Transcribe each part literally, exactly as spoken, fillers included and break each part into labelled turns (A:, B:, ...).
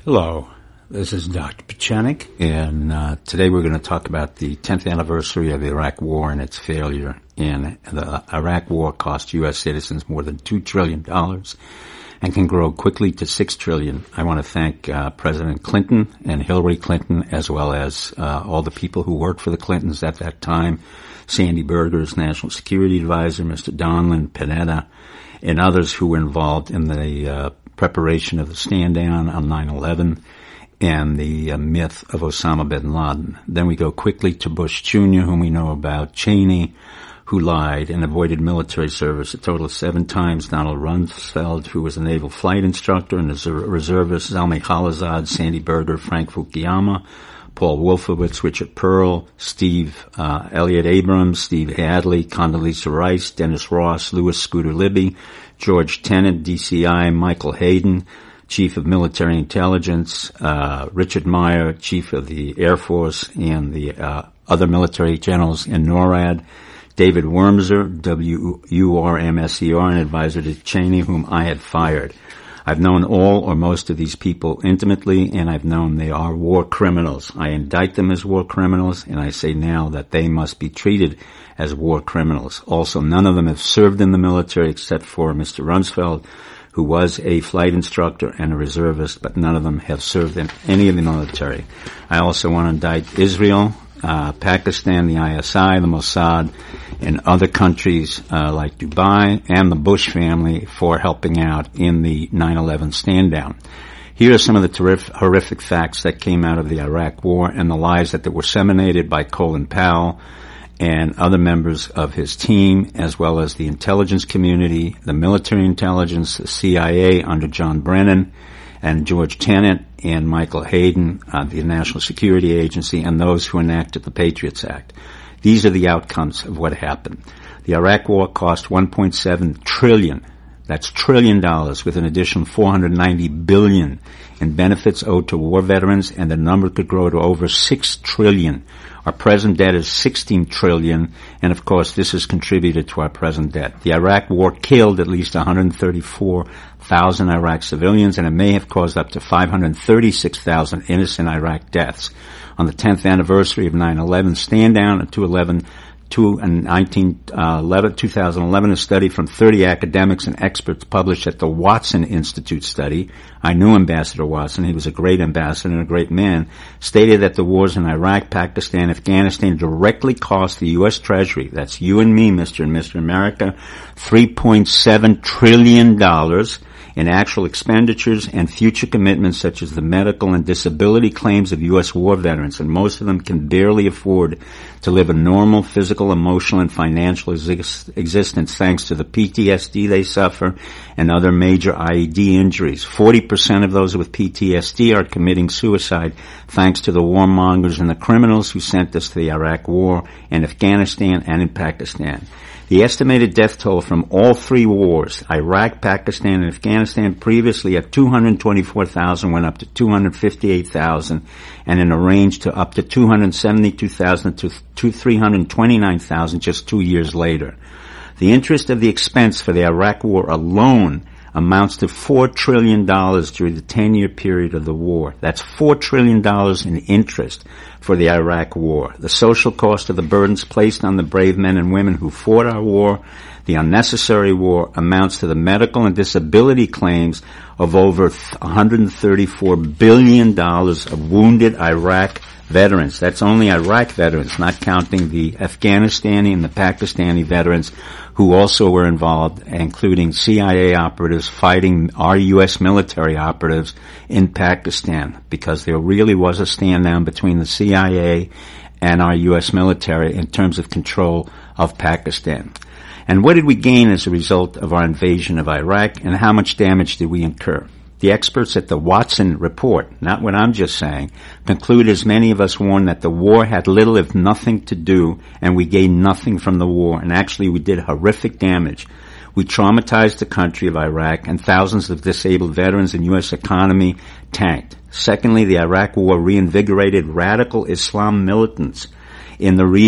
A: Hello, this is Doctor Pechenik, and uh, today we're going to talk about the tenth anniversary of the Iraq War and its failure. And the Iraq War cost U S citizens more than two trillion dollars and can grow quickly to six trillion dollars. I want to thank uh, President Clinton and Hillary Clinton, as well as uh, all the people who worked for the Clintons at that time, Sandy Berger's National Security Advisor, Mister Donlin, Panetta, and others who were involved in the uh, preparation of the stand down on nine eleven and the uh, myth of Osama bin Laden. Then we go quickly to Bush Junior, whom we know about, Cheney, who lied and avoided military service a total of seven times, Donald Rumsfeld, who was a naval flight instructor and a reservist, Zalmay Khalilzad, Sandy Berger, Frank Fukuyama, Paul Wolfowitz, Richard Pearl, Steve uh, Elliott Abrams, Steve Hadley, Condoleezza Rice, Dennis Ross, Louis Scooter Libby, George Tenet, D C I, Michael Hayden, Chief of Military Intelligence, uh, Richard Meyer, Chief of the Air Force, and the uh, other military generals in NORAD, David Wormser, W U R M S E R, an advisor to Cheney, whom I had fired. I've known all or most of these people intimately, and I've known they are war criminals. I indict them as war criminals, and I say now that they must be treated as war criminals. Also, none of them have served in the military except for Mister Rumsfeld, who was a flight instructor and a reservist, but none of them have served in any of the military. I also want to indict Israel, uh, Pakistan, the I S I, the Mossad, and other countries uh, like Dubai and the Bush family for helping out in the nine eleven stand down. Here are some of the terrific, horrific facts that came out of the Iraq War and the lies that were disseminated by Colin Powell and other members of his team, as well as the intelligence community, the military intelligence, the C I A under John Brennan, and George Tenet and Michael Hayden, uh, the National Security Agency, and those who enacted the Patriots Act. These are the outcomes of what happened. The Iraq War cost one point seven trillion dollars. That's trillion dollars, with an additional four hundred ninety billion dollars in benefits owed to war veterans, and the number could grow to over six trillion dollars. Our present debt is sixteen trillion dollars, and of course this has contributed to our present debt. The Iraq War killed at least one hundred thirty-four thousand Iraq civilians, and it may have caused up to five hundred thirty-six thousand innocent Iraq deaths. On the tenth anniversary of nine eleven stand down, two eleven to nineteen eleven, two thousand eleven, a study from thirty academics and experts published at the Watson Institute study. I knew Ambassador Watson. He was a great ambassador and a great man. Stated that the wars in Iraq, Pakistan, Afghanistan directly cost the U S Treasury, that's you and me, Mister and Mister America, three point seven trillion dollars in actual expenditures and future commitments, such as the medical and disability claims of U S war veterans, and most of them can barely afford to live a normal physical, emotional, and financial exist- existence thanks to the P T S D they suffer and other major I E D injuries. forty percent of those with P T S D are committing suicide thanks to the warmongers and the criminals who sent us to the Iraq War in Afghanistan and in Pakistan. The estimated death toll from all three wars, Iraq, Pakistan, and Afghanistan, previously at two hundred twenty-four thousand went up to two hundred fifty-eight thousand, and in a range to up to two hundred seventy-two thousand to three hundred twenty-nine thousand just two years later. The interest of the expense for the Iraq War alone amounts to four trillion dollars during the ten-year period of the war. That's four trillion dollars in interest for the Iraq War. The social cost of the burdens placed on the brave men and women who fought our war, the unnecessary war, amounts to the medical and disability claims of over one hundred thirty-four billion dollars of wounded Iraq veterans. That's only Iraq veterans, not counting the Afghanistani and the Pakistani veterans who also were involved, including C I A operatives fighting our U S military operatives in Pakistan, because there really was a stand down between the C I A and our U S military in terms of control of Pakistan. And what did we gain as a result of our invasion of Iraq, and how much damage did we incur? The experts at the Watson report, not what I'm just saying, conclude, as many of us warned, that the war had little if nothing to do, and we gained nothing from the war, and actually we did horrific damage. We traumatized the country of Iraq, and thousands of disabled veterans and U S economy tanked. Secondly, the Iraq War reinvigorated radical Islam militants in the region,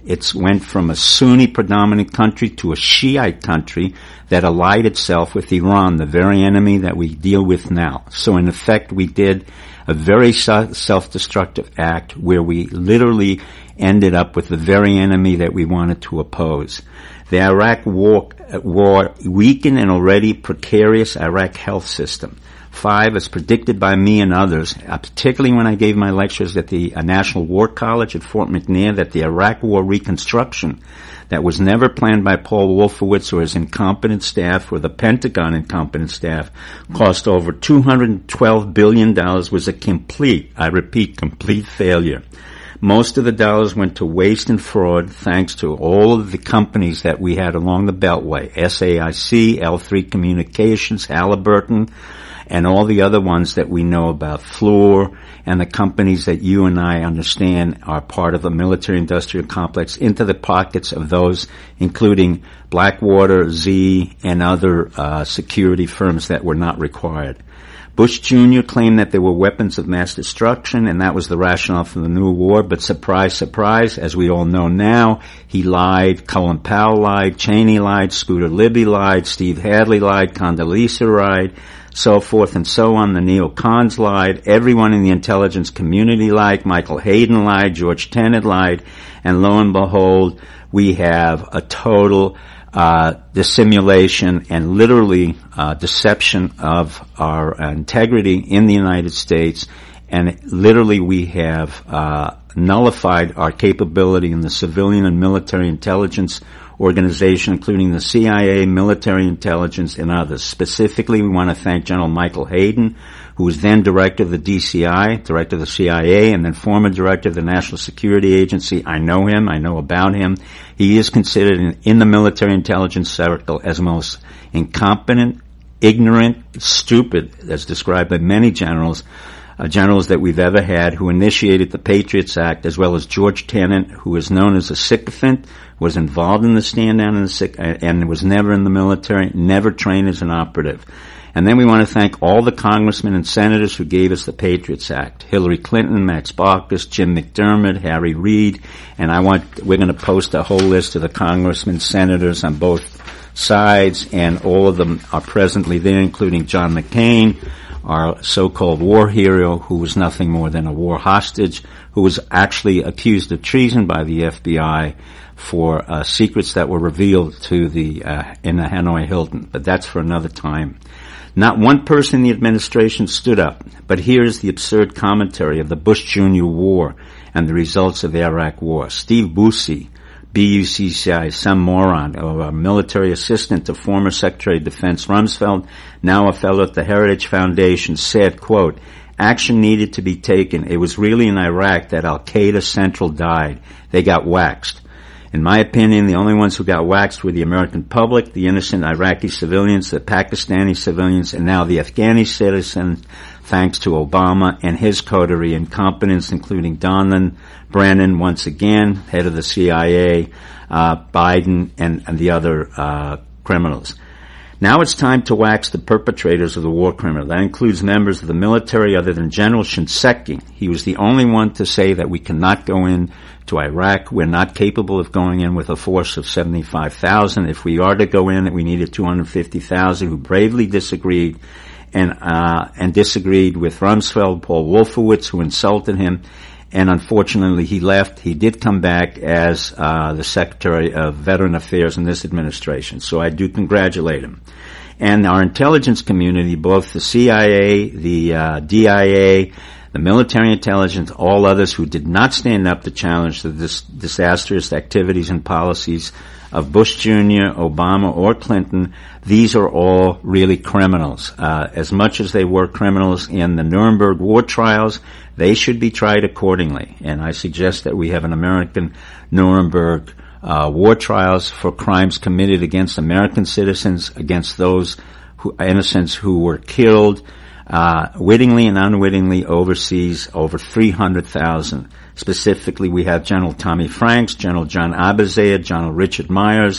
A: It went from a Sunni predominant country to a Shiite country that allied itself with Iran, the very enemy that we deal with now. So in effect, we did a very self-destructive act where we literally ended up with the very enemy that we wanted to oppose. The Iraq war, war weakened an already precarious Iraq health system. Five, as predicted by me and others, uh, particularly when I gave my lectures at the uh, National War College at Fort McNair, that the Iraq War reconstruction that was never planned by Paul Wolfowitz or his incompetent staff or the Pentagon incompetent staff cost over two hundred twelve billion dollars was a complete, I repeat, complete failure. Most of the dollars went to waste and fraud thanks to all of the companies that we had along the Beltway, S A I C, L three Communications, Halliburton, and all the other ones that we know about, Fluor, and the companies that you and I understand are part of the military-industrial complex into the pockets of those, including Blackwater, Z, and other uh, security firms that were not required. Bush Junior claimed that there were weapons of mass destruction, and that was the rationale for the new war, but surprise, surprise, as we all know now, he lied, Colin Powell lied, Cheney lied, Scooter Libby lied, Steve Hadley lied, Condoleezza lied, so forth and so on. The neocons lied, everyone in the intelligence community lied, Michael Hayden lied, George Tenet lied, and lo and behold, we have a total uh dissimulation and literally uh deception of our uh, integrity in the United States, and literally we have uh nullified our capability in the civilian and military intelligence organization, including the C I A, military intelligence, and others. Specifically, we want to thank General Michael Hayden, who was then director of the D C I, director of the C I A, and then former director of the National Security Agency. I know him. I know about him. He is considered in, in the military intelligence circle as most incompetent, ignorant, stupid, as described by many generals, uh, generals that we've ever had, who initiated the Patriots Act, as well as George Tenet, who is known as a sycophant, was involved in the stand down in the sick, and was never in the military, never trained as an operative. And then we want to thank all the congressmen and senators who gave us the Patriots Act. Hillary Clinton, Max Baucus, Jim McDermott, Harry Reid, and I want, we're going to post a whole list of the congressmen, senators on both sides, and all of them are presently there, including John McCain, our so-called war hero, who was nothing more than a war hostage, who was actually accused of treason by the F B I for uh, secrets that were revealed to the uh, in the Hanoi Hilton. But that's for another time. Not one person in the administration stood up, but here's the absurd commentary of the Bush Junior war and the results of the Iraq war. Steve Busey, B U C C I, some moron, or a military assistant to former Secretary of Defense Rumsfeld, now a fellow at the Heritage Foundation, said, quote, "Action needed to be taken. It was really in Iraq that Al-Qaeda Central died. They got waxed. In my opinion, the only ones who got waxed were the American public, the innocent Iraqi civilians, the Pakistani civilians, and now the Afghani citizens, thanks to Obama and his coterie incompetence, including Donald Brennan, once again, head of the C I A, uh, Biden, and, and the other uh criminals. Now it's time to wax the perpetrators of the war criminal. That includes members of the military other than General Shinseki. He was the only one to say that we cannot go in to Iraq. We're not capable of going in with a force of seventy-five thousand. If we are to go in, we needed two hundred fifty thousand, who bravely disagreed and uh and disagreed with Rumsfeld, Paul Wolfowitz, who insulted him. And unfortunately, he left. He did come back as uh the Secretary of Veteran Affairs in this administration. So I do congratulate him. And our intelligence community, both the C I A, the uh D I A, the military intelligence, all others who did not stand up to challenge the dis- disastrous activities and policies of Bush Junior, Obama, or Clinton, these are all really criminals. Uh, as much as they were criminals in the Nuremberg war trials, they should be tried accordingly. And I suggest that we have an American Nuremberg uh, war trials for crimes committed against American citizens, against those who, innocents who were killed uh wittingly and unwittingly overseas, over three hundred thousand. Specifically, we have General Tommy Franks, General John Abizaid, General Richard Myers,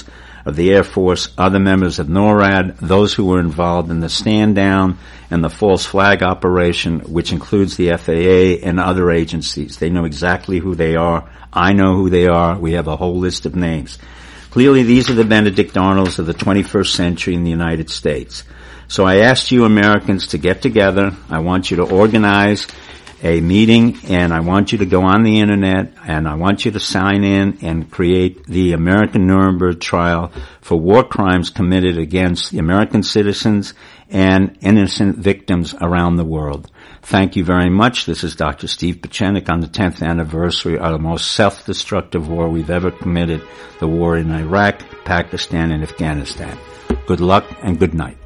A: of the Air Force, other members of NORAD, those who were involved in the stand down and the false flag operation, which includes the F A A and other agencies. They know exactly who they are. I know who they are. We have a whole list of names. Clearly, these are the Benedict Arnolds of the twenty-first century in the United States. So I asked you Americans to get together. I want you to organize a meeting, and I want you to go on the internet, and I want you to sign in and create the American Nuremberg trial for war crimes committed against the American citizens and innocent victims around the world. Thank you very much. This is Doctor Steve Pieczenik on the tenth anniversary of the most self-destructive war we've ever committed, the war in Iraq, Pakistan, and Afghanistan. Good luck and good night.